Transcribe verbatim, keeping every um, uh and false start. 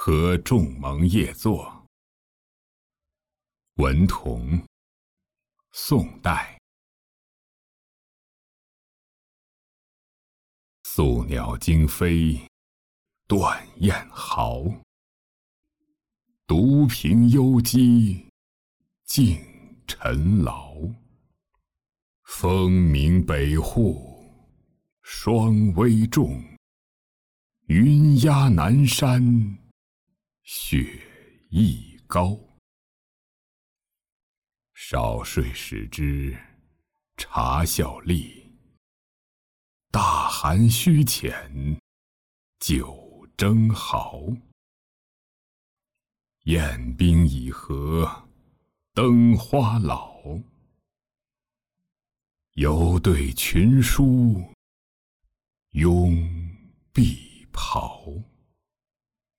和仲蒙夜作。文同，宋代。宿鸟惊飞，断雁豪。独凭幽鸡，尽尘劳。风鸣北户，霜微重。云压南山，雪亦高。少睡始知茶效力，大寒须浅，酒蒸毫。宴宾已合，灯花老。犹对群书，拥碧袍。